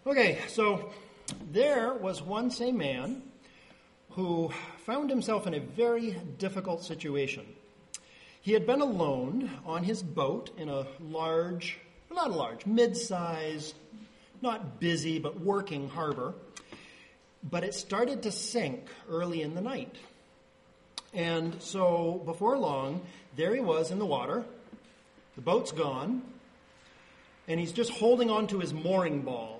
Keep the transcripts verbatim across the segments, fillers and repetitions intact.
Okay, so there was once a man who found himself in a very difficult situation. He had been alone on his boat in a large, not a large, mid-sized, not busy, but working harbor. But it started to sink early in the night. And so before long, there he was in the water. The boat's gone. And he's just holding on to his mooring ball,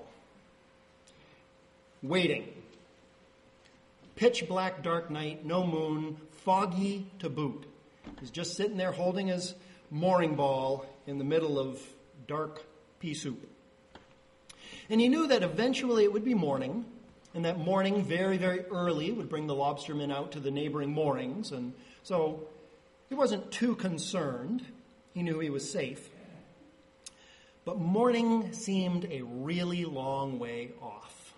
waiting. Pitch black, dark night, no moon, foggy to boot. He's just sitting there holding his mooring ball in the middle of dark pea soup. And he knew that eventually it would be morning, and that morning, very, very early, would bring the lobstermen out to the neighboring moorings. And so he wasn't too concerned. He knew he was safe. But morning seemed a really long way off.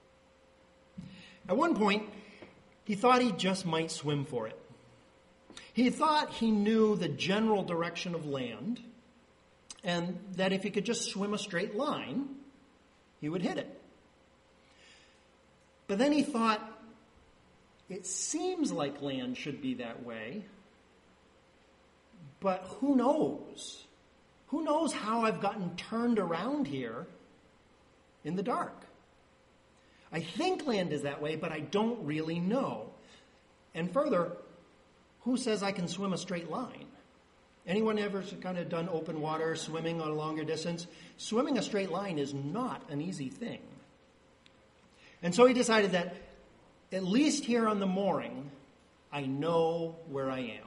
At one point, he thought he just might swim for it. He thought he knew the general direction of land, and that if he could just swim a straight line, he would hit it. But then he thought, it seems like land should be that way, but who knows? Who knows how I've gotten turned around here in the dark? I think land is that way, but I don't really know. And further, who says I can swim a straight line? Anyone ever kind of done open water, swimming on a longer distance? Swimming a straight line is not an easy thing. And so he decided that, at least here on the mooring, I know where I am.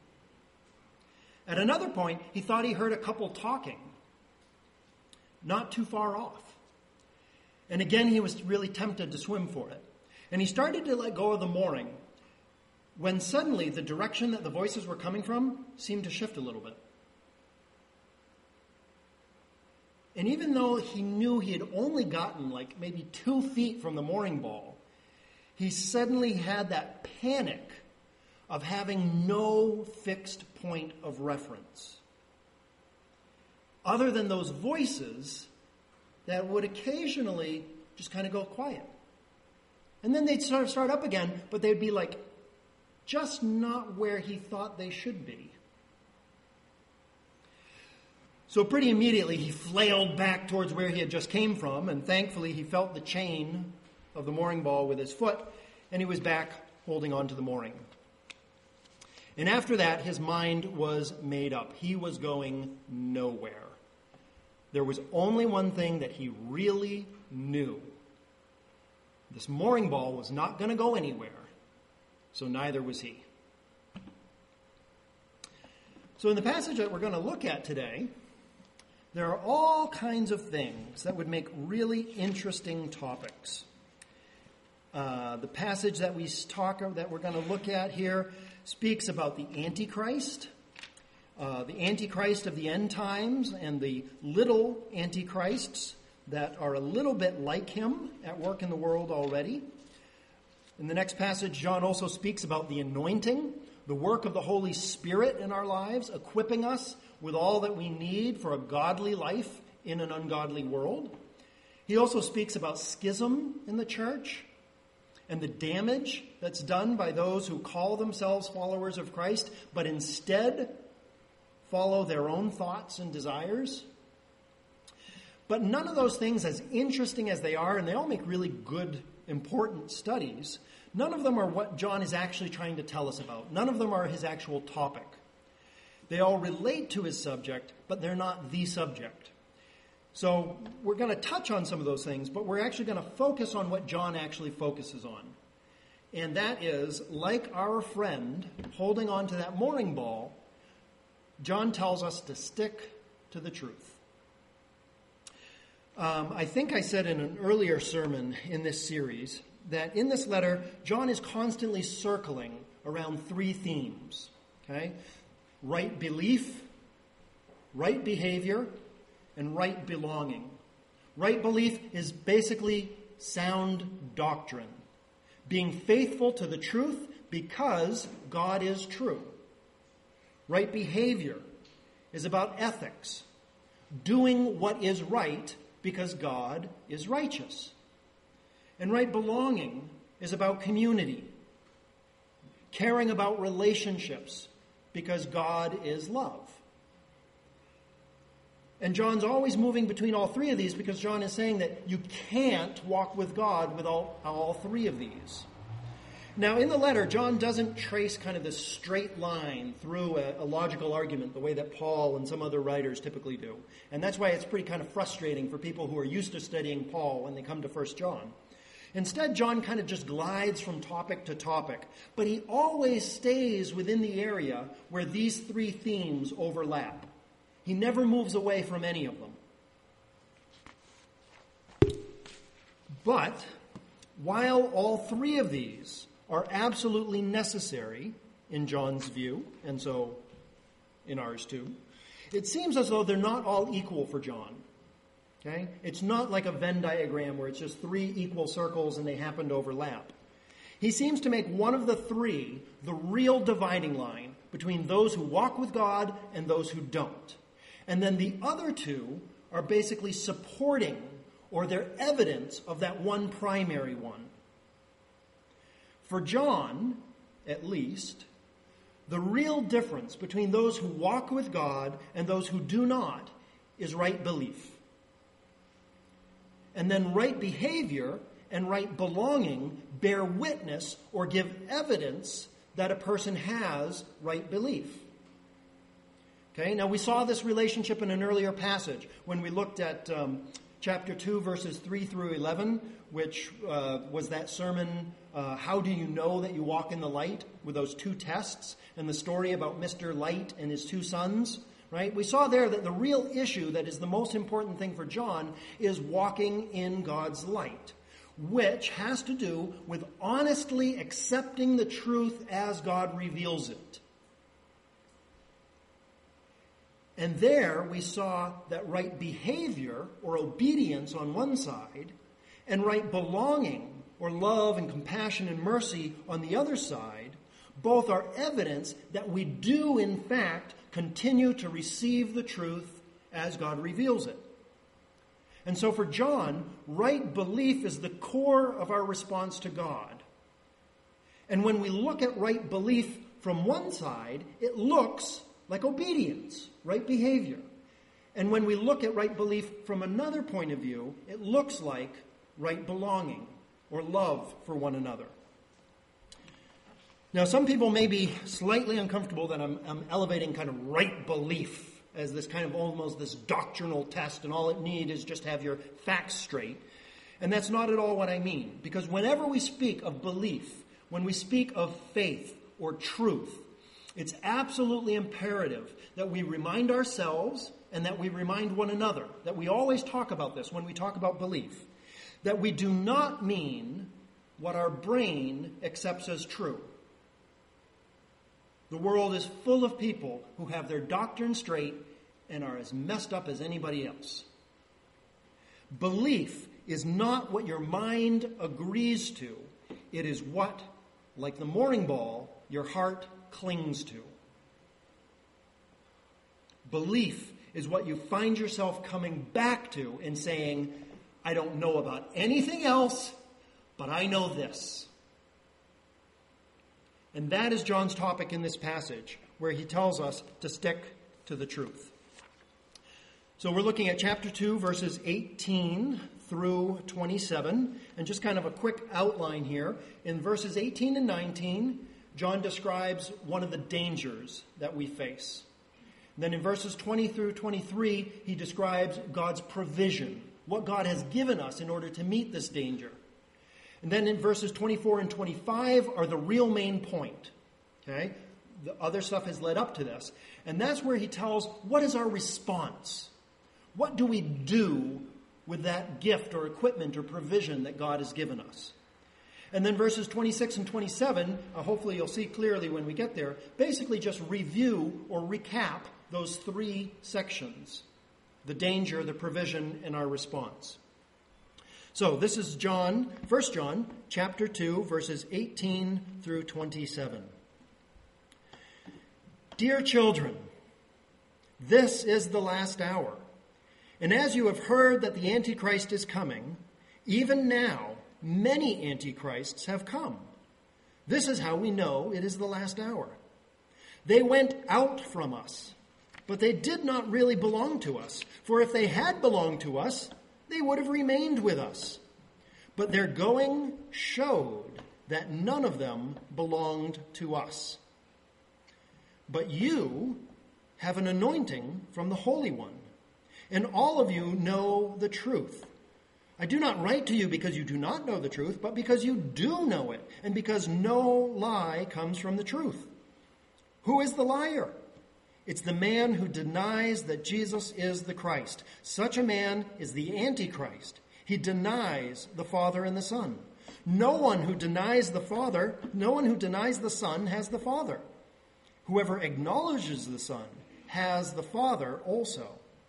At another point, he thought he heard a couple talking, not too far off. And again, he was really tempted to swim for it. And he started to let go of the mooring, when suddenly the direction that the voices were coming from seemed to shift a little bit. And even though he knew he had only gotten like maybe two feet from the mooring ball, he suddenly had that panic of having no fixed point of reference, other than those voices that would occasionally just kind of go quiet. And then they'd sort of start up again, but they'd be like just not where he thought they should be. So pretty immediately he flailed back towards where he had just came from, and thankfully he felt the chain of the mooring ball with his foot, and he was back holding on to the mooring. And after that, his mind was made up. He was going nowhere. There was only one thing that he really knew. This mooring ball was not going to go anywhere, so neither was he. So in the passage that we're going to look at today, there are all kinds of things that would make really interesting topics. Uh, the passage that we talk that we're going to look at here speaks about the Antichrist, uh, the Antichrist of the end times, and the little Antichrists that are a little bit like him at work in the world already. In the next passage, John also speaks about the anointing, the work of the Holy Spirit in our lives, equipping us with all that we need for a godly life in an ungodly world. He also speaks about schism in the church and the damage that's done by those who call themselves followers of Christ, but instead follow their own thoughts and desires. But none of those things, as interesting as they are, and they all make really good, important studies, none of them are what John is actually trying to tell us about. None of them are his actual topic. They all relate to his subject, but they're not the subject. So we're going to touch on some of those things, but we're actually going to focus on what John actually focuses on. And that is, like our friend holding on to that mooring ball, John tells us to stick to the truth. Um, I think I said in an earlier sermon in this series that in this letter, John is constantly circling around three themes. Okay? Right belief, right behavior, and right belonging. Right belief is basically sound doctrine. Being faithful to the truth because God is true. Right behavior is about ethics. Doing what is right because God is righteous. And right belonging is about community. Caring about relationships because God is love. And John's always moving between all three of these because John is saying that you can't walk with God without all three of these. Now, in the letter, John doesn't trace kind of this straight line through a, a logical argument the way that Paul and some other writers typically do. And that's why it's pretty kind of frustrating for people who are used to studying Paul when they come to First John. Instead, John kind of just glides from topic to topic, but he always stays within the area where these three themes overlap. He never moves away from any of them. But while all three of these are absolutely necessary in John's view, and so in ours too, it seems as though they're not all equal for John. Okay? It's not like a Venn diagram where it's just three equal circles and they happen to overlap. He seems to make one of the three the real dividing line between those who walk with God and those who don't. And then the other two are basically supporting, or they're evidence of that one primary one. For John, at least, the real difference between those who walk with God and those who do not is right belief. And then right behavior and right belonging bear witness or give evidence that a person has right belief. Okay, now we saw this relationship in an earlier passage when we looked at um, chapter two, verses three through eleven, which uh, was that sermon, uh, How Do You Know That You Walk in the Light, with those two tests, and the story about Mister Light and his two sons, right? We saw there that the real issue that is the most important thing for John is walking in God's light, which has to do with honestly accepting the truth as God reveals it. And there we saw that right behavior or obedience on one side and right belonging or love and compassion and mercy on the other side both are evidence that we do in fact continue to receive the truth as God reveals it. And so for John, right belief is the core of our response to God. And when we look at right belief from one side, it looks like obedience, right behavior. And when we look at right belief from another point of view, it looks like right belonging or love for one another. Now, some people may be slightly uncomfortable that I'm, I'm elevating kind of right belief as this kind of almost this doctrinal test, and all it need is just have your facts straight. And that's not at all what I mean. Because whenever we speak of belief, when we speak of faith or truth, it's absolutely imperative that we remind ourselves and that we remind one another, that we always talk about this when we talk about belief, that we do not mean what our brain accepts as true. The world is full of people who have their doctrine straight and are as messed up as anybody else. Belief is not what your mind agrees to. It is what, like the mooring ball, your heart clings to. Belief is what you find yourself coming back to and saying, I don't know about anything else, but I know this. And that is John's topic in this passage, where he tells us to stick to the truth. So we're looking at chapter two, verses eighteen through twenty-seven, and just kind of a quick outline here. In verses eighteen and nineteen, John describes one of the dangers that we face. And then in verses twenty through twenty-three, he describes God's provision, what God has given us in order to meet this danger. And then in verses twenty-four and twenty-five are the real main point. Okay? The other stuff has led up to this. And that's where he tells what is our response? What do we do with that gift or equipment or provision that God has given us? And then verses twenty-six and twenty-seven, uh, hopefully you'll see clearly when we get there, basically just review or recap those three sections: the danger, the provision, and our response. So this is John, First John, chapter two, verses eighteen through twenty-seven. Dear children, this is the last hour, And as you have heard that the Antichrist is coming, even now many Antichrists have come. This is how we know it is the last hour. They went out from us, but they did not really belong to us. For if they had belonged to us, they would have remained with us. But their going showed that none of them belonged to us. But you have an anointing from the Holy One, and all of you know the truth. I do not write to you because you do not know the truth, but because you do know it, and because no lie comes from the truth. Who is the liar? It's the man who denies that Jesus is the Christ. Such a man is the Antichrist. He denies the Father and the Son. No one who denies the Father, no one who denies the Son has the Father. Whoever acknowledges the Son has the Father also.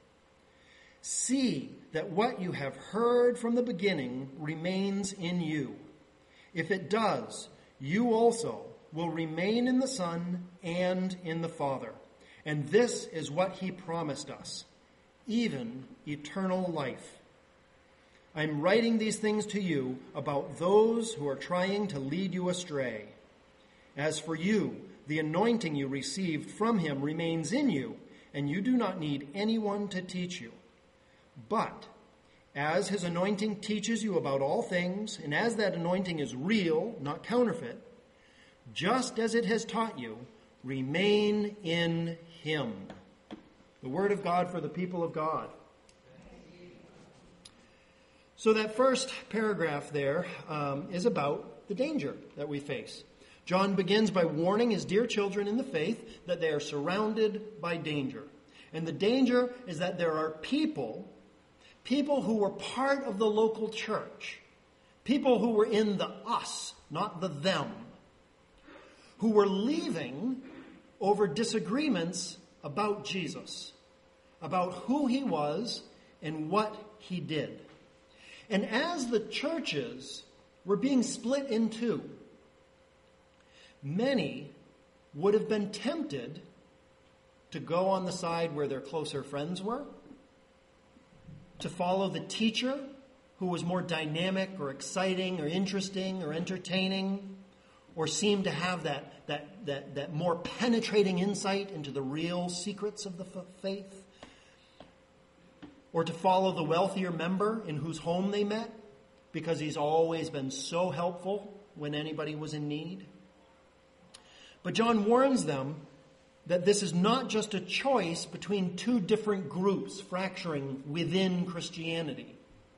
See that what you have heard from the beginning remains in you. If it does, you also will remain in the Son and in the Father. And this is what he promised us, even eternal life. I'm writing these things to you about those who are trying to lead you astray. As for you, the anointing you received from him remains in you, and you do not need anyone to teach you. But as his anointing teaches you about all things, and as that anointing is real, not counterfeit, just as it has taught you, remain in him. The word of God for the people of God. So that first paragraph there um, is about the danger that we face. John begins by warning his dear children in the faith that they are surrounded by danger. And the danger is that there are people, people who were part of the local church, people who were in the us, not the them, who were leaving over disagreements about Jesus, about who he was and what he did. And as the churches were being split in two, many would have been tempted to go on the side where their closer friends were, to follow the teacher who was more dynamic or exciting or interesting or entertaining, or seemed to have that, that, that, that more penetrating insight into the real secrets of the f- faith. Or to follow the wealthier member in whose home they met because he's always been so helpful when anybody was in need. But John warns them that this is not just a choice between two different groups fracturing within Christianity,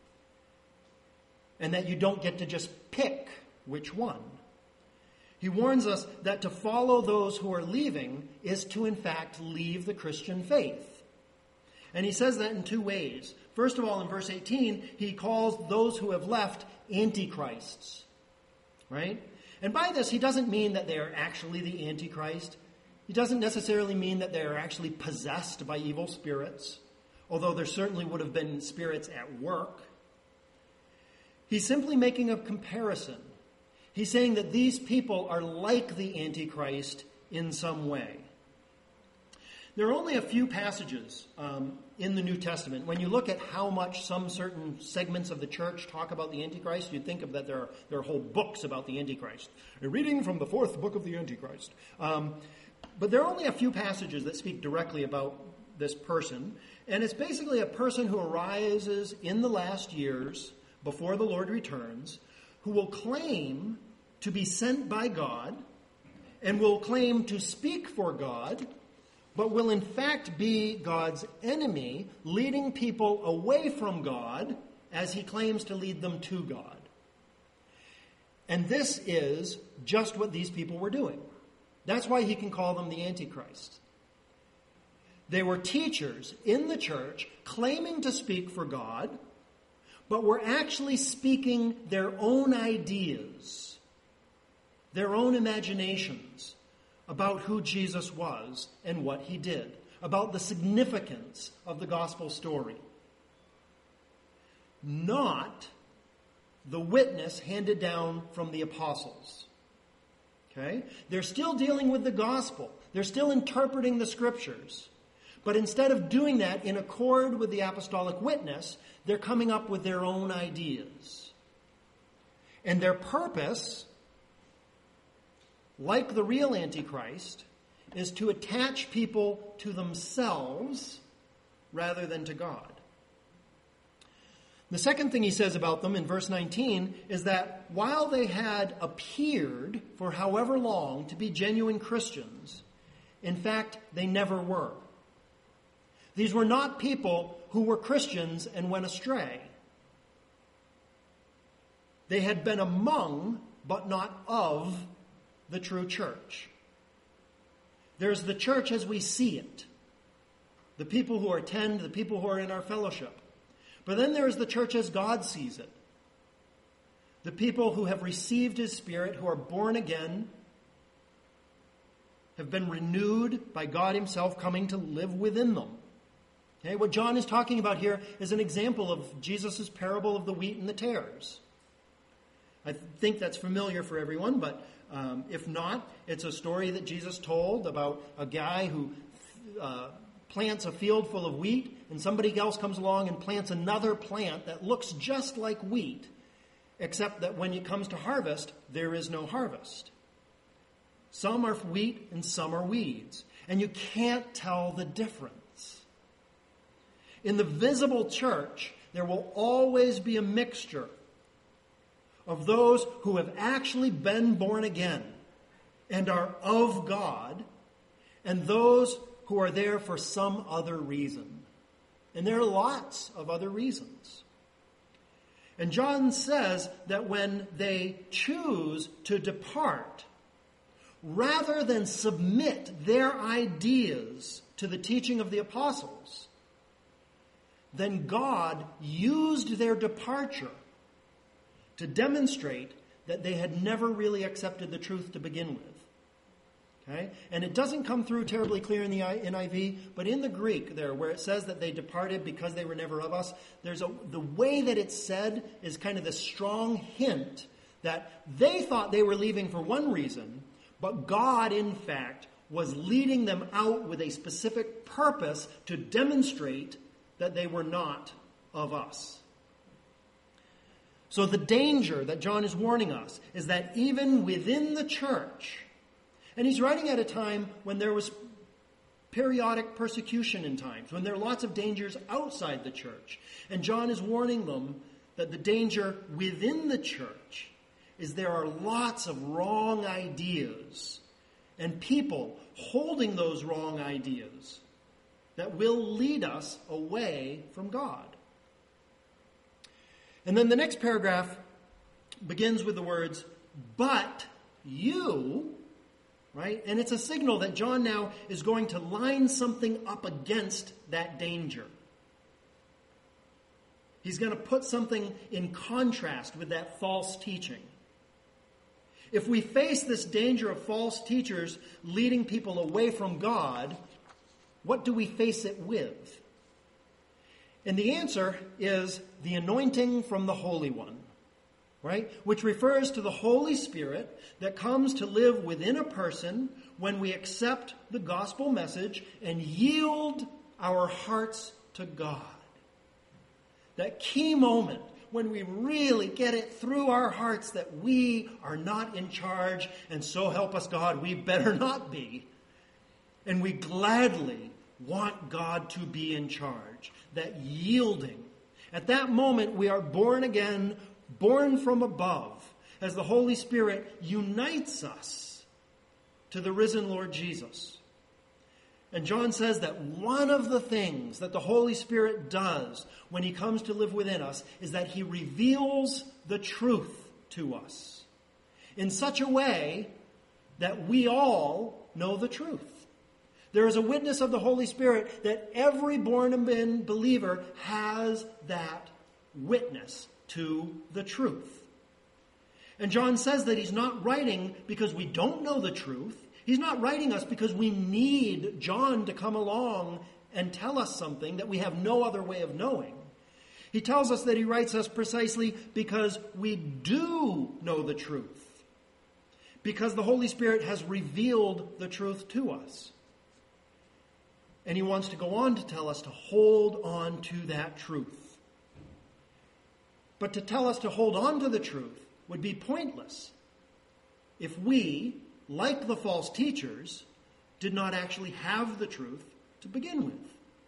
and that you don't get to just pick which one. He warns us that to follow those who are leaving is to, in fact, leave the Christian faith. And he says that in two ways. First of all, in verse eighteen, he calls those who have left antichrists, right? And by this, he doesn't mean that they are actually the Antichrist. He doesn't necessarily mean that they are actually possessed by evil spirits, although there certainly would have been spirits at work. He's simply making a comparison. He's saying that these people are like the Antichrist in some way. There are only a few passages um, in the New Testament. When you look at how much some certain segments of the church talk about the Antichrist, you'd think of that there are, there are whole books about the Antichrist. A reading from the fourth book of the Antichrist. Um, but there are only a few passages that speak directly about this person. And it's basically a person who arises in the last years before the Lord returns, who will claim to be sent by God and will claim to speak for God, but will in fact be God's enemy, leading people away from God as he claims to lead them to God. And this is just what these people were doing. That's why he can call them the Antichrist. They were teachers in the church claiming to speak for God, but were actually speaking their own ideas, their own imaginations about who Jesus was and what he did, about the significance of the gospel story. Not the witness handed down from the apostles. Okay? They're still dealing with the gospel. They're still interpreting the scriptures. But instead of doing that in accord with the apostolic witness, they're coming up with their own ideas. And their purpose, like the real Antichrist, is to attach people to themselves rather than to God. The second thing he says about them in verse nineteen is that while they had appeared for however long to be genuine Christians, in fact, they never were. These were not people who were Christians and went astray. They had been among, but not of, the true church. There's the church as we see it. The people who attend, the people who are in our fellowship. But then there is the church as God sees it. The people who have received His Spirit, who are born again, have been renewed by God Himself coming to live within them. Okay, what John is talking about here is an example of Jesus' parable of the wheat and the tares. I think that's familiar for everyone, but um, if not, it's a story that Jesus told about a guy who uh, plants a field full of wheat, and somebody else comes along and plants another plant that looks just like wheat, except that when it comes to harvest, there is no harvest. Some are wheat and some are weeds, and you can't tell the difference. In the visible church, there will always be a mixture of those who have actually been born again and are of God, and those who are there for some other reason. And there are lots of other reasons. And John says that when they choose to depart, rather than submit their ideas to the teaching of the apostles, then God used their departure to demonstrate that they had never really accepted the truth to begin with. Okay? And it doesn't come through terribly clear in the N I V, but in the Greek there, where it says that they departed because they were never of us, there's a, the way that it's said is kind of this strong hint that they thought they were leaving for one reason, but God, in fact, was leading them out with a specific purpose to demonstrate that they were not of us. So the danger that John is warning us is that even within the church, and he's writing at a time when there was periodic persecution in times, when there are lots of dangers outside the church, and John is warning them that the danger within the church is there are lots of wrong ideas and people holding those wrong ideas that will lead us away from God. And then the next paragraph begins with the words, but you, right? And it's a signal that John now is going to line something up against that danger. He's going to put something in contrast with that false teaching. If we face this danger of false teachers leading people away from God, what do we face it with? And the answer is the anointing from the Holy One, right? Which refers to the Holy Spirit that comes to live within a person when we accept the gospel message and yield our hearts to God. That key moment when we really get it through our hearts that we are not in charge, and so help us God, we better not be. And we gladly want God to be in charge. That yielding. At that moment, we are born again, born from above, as the Holy Spirit unites us to the risen Lord Jesus. And John says that one of the things that the Holy Spirit does when He comes to live within us is that He reveals the truth to us in such a way that we all know the truth. There is a witness of the Holy Spirit that every born-again believer has that witness to the truth. And John says that he's not writing because we don't know the truth. He's not writing us because we need John to come along and tell us something that we have no other way of knowing. He tells us that he writes us precisely because we do know the truth. Because the Holy Spirit has revealed the truth to us. And he wants to go on to tell us to hold on to that truth. But to tell us to hold on to the truth would be pointless if we, like the false teachers, did not actually have the truth to begin with.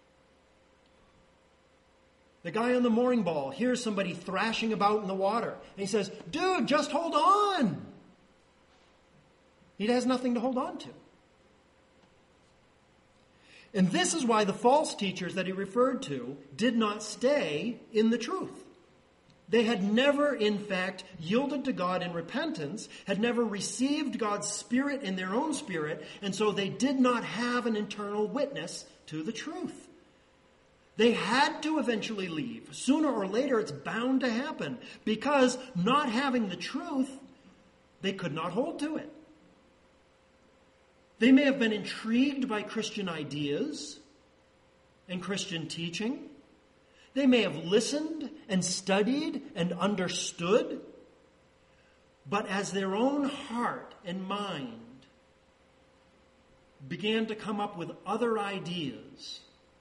The guy on the mooring ball hears somebody thrashing about in the water, and he says, "Dude, just hold on." He has nothing to hold on to. And this is why the false teachers that he referred to did not stay in the truth. They had never, in fact, yielded to God in repentance, had never received God's Spirit in their own spirit, and so they did not have an internal witness to the truth. They had to eventually leave. Sooner or later, it's bound to happen, because not having the truth, they could not hold to it. They may have been intrigued by Christian ideas and Christian teaching. They may have listened and studied and understood. But as their own heart and mind began to come up with other ideas,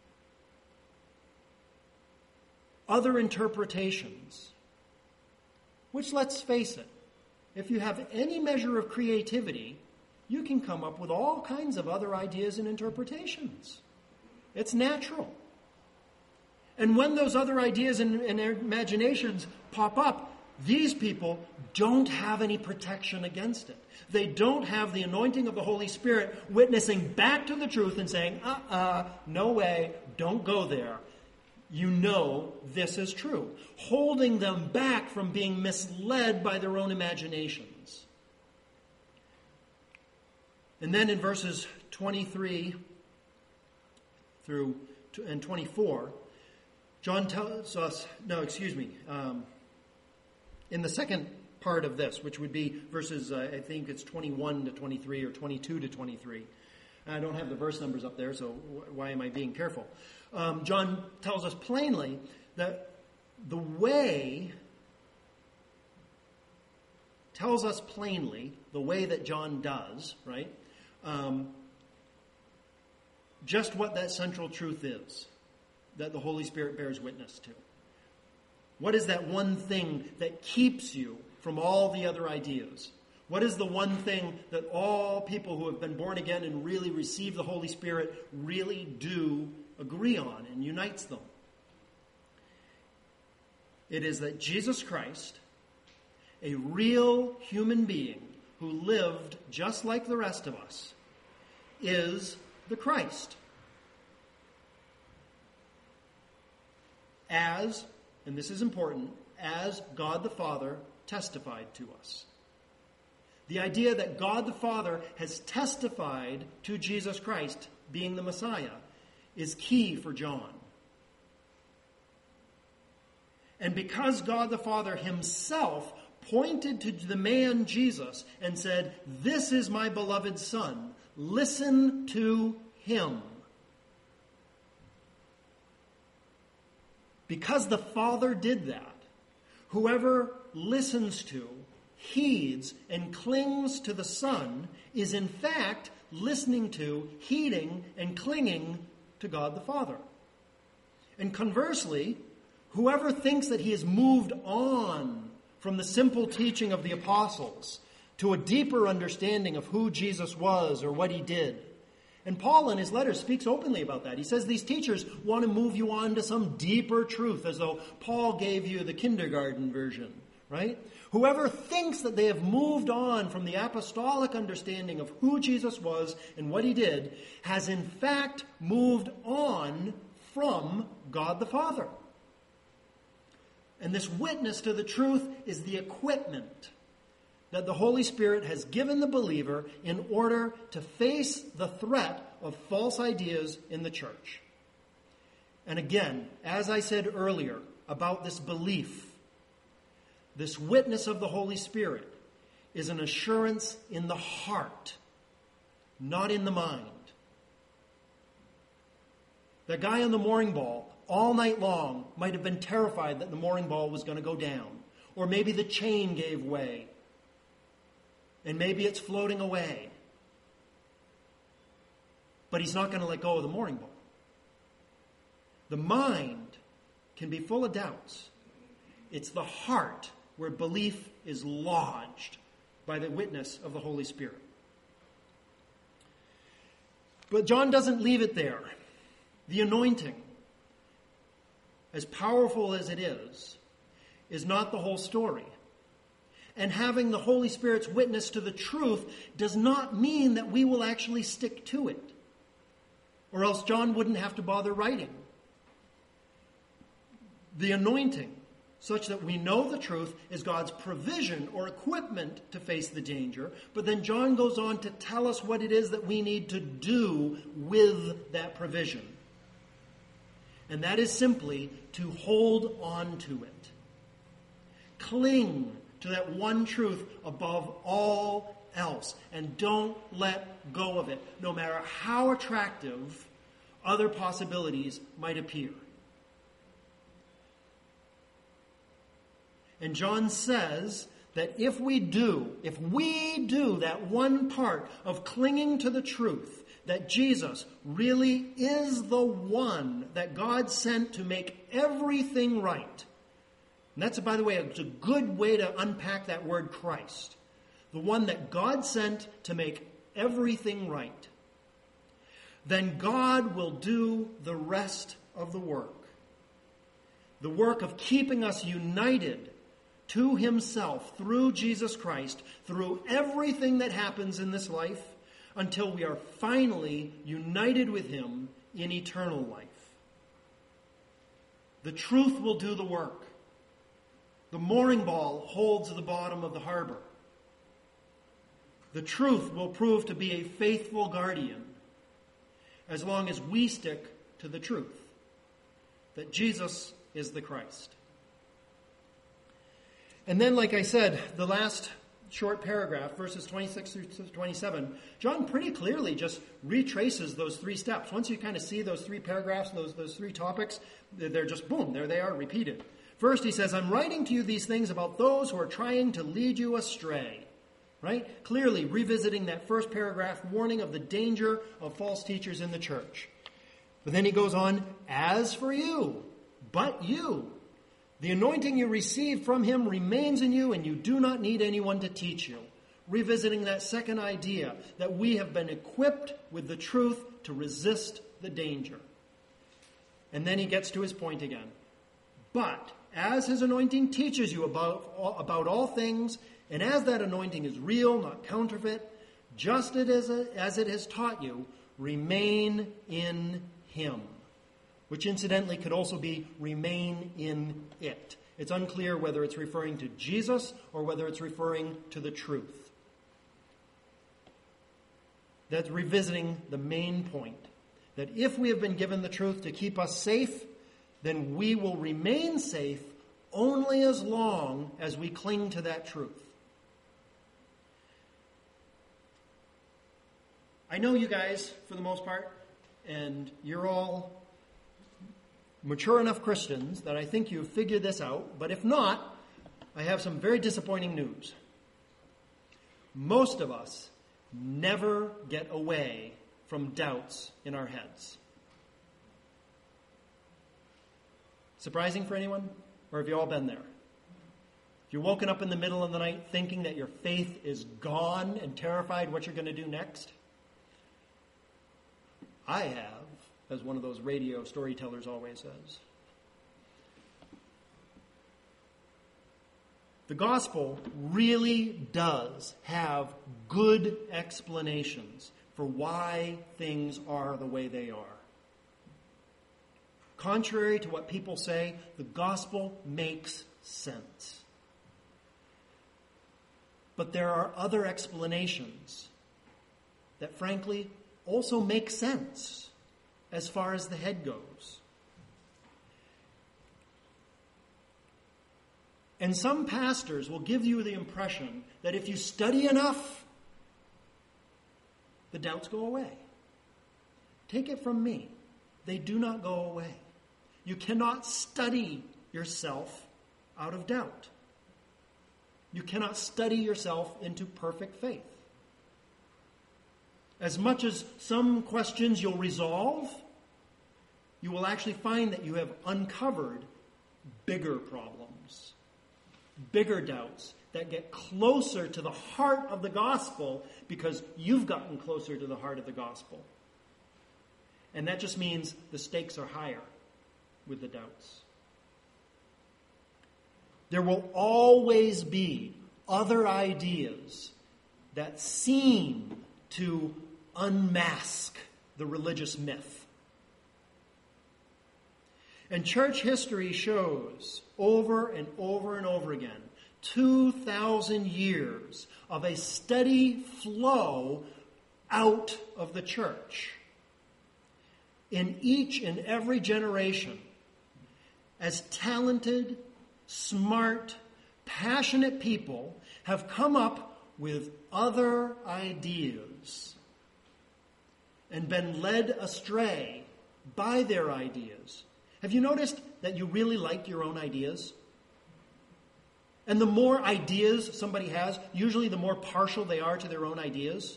other interpretations, which, let's face it, if you have any measure of creativity, you can come up with all kinds of other ideas and interpretations. It's natural. And when those other ideas and, and imaginations pop up, these people don't have any protection against it. They don't have the anointing of the Holy Spirit witnessing back to the truth and saying, uh-uh, no way, don't go there. You know this is true. Holding them back from being misled by their own imaginations. And then in verses twenty-three through and twenty-four, John tells us, no, excuse me, um, in the second part of this, which would be verses, uh, I think it's twenty-one to twenty-three or twenty-two to twenty-three. I don't have the verse numbers up there, so why am I being careful? Um, John tells us plainly that the way, tells us plainly, the way that John does, right, um, just what that central truth is that the Holy Spirit bears witness to. What is that one thing that keeps you from all the other ideas? What is the one thing that all people who have been born again and really receive the Holy Spirit really do agree on and unites them? It is that Jesus Christ, a real human being who lived just like the rest of us, is the Christ. As, and this is important, as God the Father testified to us. The idea that God the Father has testified to Jesus Christ being the Messiah is key for John. And because God the Father himself pointed to the man Jesus and said, "This is my beloved Son, listen to him." Because the Father did that, whoever listens to, heeds, and clings to the Son is in fact listening to, heeding, and clinging to God the Father. And conversely, whoever thinks that he has moved on from the simple teaching of the apostles to a deeper understanding of who Jesus was or what he did. And Paul in his letter speaks openly about that. He says these teachers want to move you on to some deeper truth, as though Paul gave you the kindergarten version, right? Whoever thinks that they have moved on from the apostolic understanding of who Jesus was and what he did has in fact moved on from God the Father. And this witness to the truth is the equipment that the Holy Spirit has given the believer in order to face the threat of false ideas in the church. And again, as I said earlier about this belief, this witness of the Holy Spirit is an assurance in the heart, not in the mind. The guy on the mooring ball all night long might have been terrified that the mooring ball was going to go down. Or maybe the chain gave way. And maybe it's floating away. But he's not going to let go of the mooring ball. The mind can be full of doubts. It's the heart where belief is lodged by the witness of the Holy Spirit. But John doesn't leave it there. The anointing, as powerful as it is, is not the whole story. And having the Holy Spirit's witness to the truth does not mean that we will actually stick to it. Or else John wouldn't have to bother writing. The anointing, such that we know the truth, is God's provision or equipment to face the danger. But then John goes on to tell us what it is that we need to do with that provision. And that is simply to hold on to it. Cling to that one truth above all else. And don't let go of it, no matter how attractive other possibilities might appear. And John says that if we do, if we do that one part of clinging to the truth, that Jesus really is the one that God sent to make everything right. And that's, by the way, it's a good way to unpack that word Christ. The one that God sent to make everything right. Then God will do the rest of the work. The work of keeping us united to himself through Jesus Christ, through everything that happens in this life, until we are finally united with him in eternal life. The truth will do the work. The mooring ball holds the bottom of the harbor. The truth will prove to be a faithful guardian as long as we stick to the truth, that Jesus is the Christ. And then, like I said, the last short paragraph, verses twenty-six through twenty-seven, John pretty clearly just retraces those three steps. Once you kind of see those three paragraphs, those, those three topics, they're just, boom, there they are, repeated. First, he says, I'm writing to you these things about those who are trying to lead you astray. Right? Clearly revisiting that first paragraph, warning of the danger of false teachers in the church. But then he goes on, as for you, but you, the anointing you received from him remains in you, and you do not need anyone to teach you. Revisiting that second idea, that we have been equipped with the truth to resist the danger. And then he gets to his point again. But as his anointing teaches you about, about all things, and as that anointing is real, not counterfeit, just as it, as it has taught you, remain in him. Which incidentally could also be remain in it. It's unclear whether it's referring to Jesus or whether it's referring to the truth. That's revisiting the main point. That if we have been given the truth to keep us safe, then we will remain safe only as long as we cling to that truth. I know you guys, for the most part, and you're all mature enough Christians that I think you've figured this out, but if not, I have some very disappointing news. Most of us never get away from doubts in our heads. Surprising for anyone? Or have you all been there? If you're woken up in the middle of the night thinking that your faith is gone and terrified what you're going to do next? I have, as one of those radio storytellers always says. The gospel really does have good explanations for why things are the way they are. Contrary to what people say, the gospel makes sense. But there are other explanations that, frankly, also make sense as far as the head goes. And some pastors will give you the impression that if you study enough, the doubts go away. Take it from me. They do not go away. You cannot study yourself out of doubt. You cannot study yourself into perfect faith. As much as some questions you'll resolve, you will actually find that you have uncovered bigger problems, bigger doubts that get closer to the heart of the gospel because you've gotten closer to the heart of the gospel. And that just means the stakes are higher with the doubts. There will always be other ideas that seem to unmask the religious myth. And church history shows over and over and over again two thousand years of a steady flow out of the church. In each and every generation, as talented, smart, passionate people have come up with other ideas and been led astray by their ideas. Have you noticed that you really like your own ideas? And the more ideas somebody has, usually the more partial they are to their own ideas.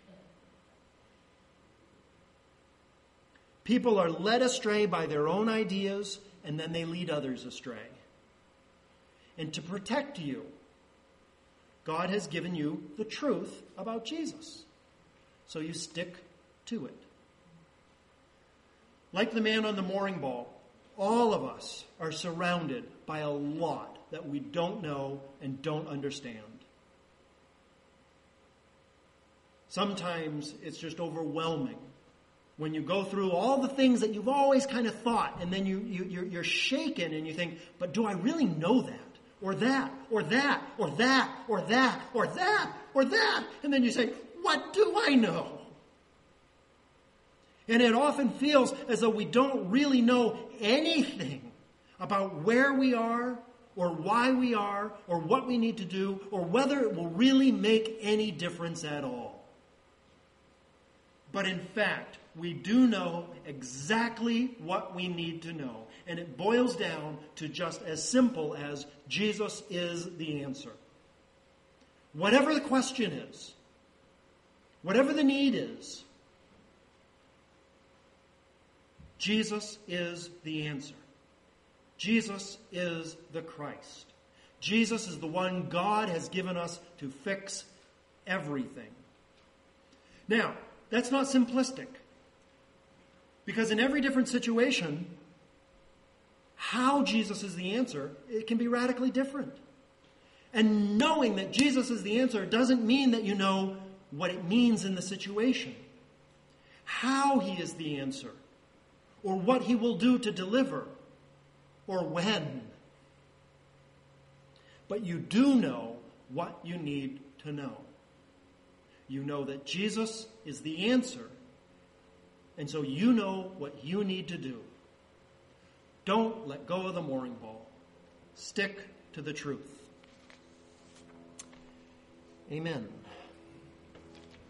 People are led astray by their own ideas, and then they lead others astray. And to protect you, God has given you the truth about Jesus. So you stick to it. Like the man on the mooring ball, all of us are surrounded by a lot that we don't know and don't understand. Sometimes it's just overwhelming when you go through all the things that you've always kind of thought, and then you, you, you're, you're shaken and you think, but do I really know that? Or that, or that, or that, or that, or that, or that. And then you say, what do I know? And it often feels as though we don't really know anything about where we are, or why we are, or what we need to do, or whether it will really make any difference at all. But in fact, we do know exactly what we need to know. And it boils down to just as simple as Jesus is the answer. Whatever the question is, whatever the need is, Jesus is the answer. Jesus is the Christ. Jesus is the one God has given us to fix everything. Now, that's not simplistic. Because in every different situation, how Jesus is the answer, it can be radically different. And knowing that Jesus is the answer doesn't mean that you know what it means in the situation. How he is the answer, or what he will do to deliver, or when. But you do know what you need to know. You know that Jesus is the answer, and so you know what you need to do. Don't let go of the mooring ball. Stick to the truth. Amen.